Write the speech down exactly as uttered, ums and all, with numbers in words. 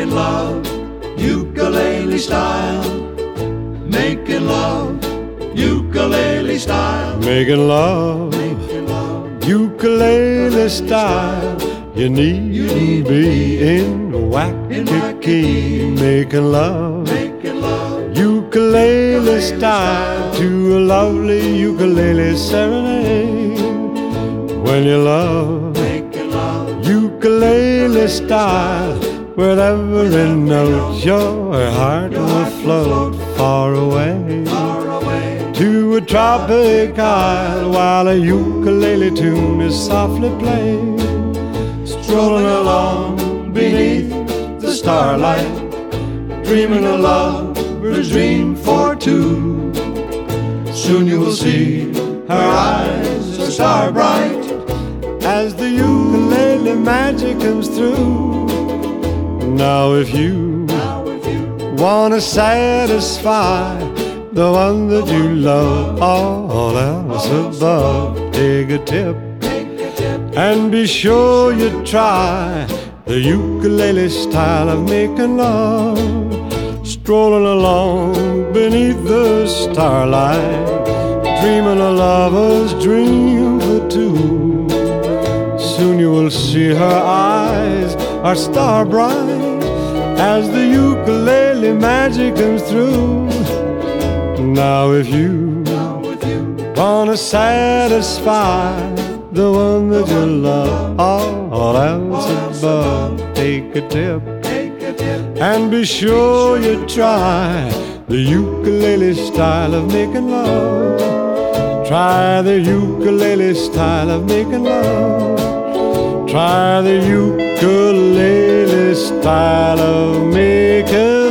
making love, ukulele style. Making love, ukulele style. Making love, ukulele style. You need, you need be in Waikiki. Making love, making love, ukulele style to a lovely ukulele serenade. When you love, making love, ukulele style, with every note your heart will float far away, far away to a tropic isle while a ukulele tune is softly played. Strolling along beneath the starlight, dreaming a lover's dream for two. Soon you will see her eyes are star bright as the ukulele magic comes through. Now if you, now if you wanna satisfy the one that you love, all else above, take a tip and be sure you try the ukulele style of making love. Strolling along beneath the starlight, dreaming a lover's dream for two. Soon you will see her eyes are star bright as the ukulele magic comes through. Now if you, now if you wanna satisfy the one that you love, all else above, take a tip take a tip and be sure you try the ukulele style of making love. Try the ukulele style of making love. Try the ukulele style of making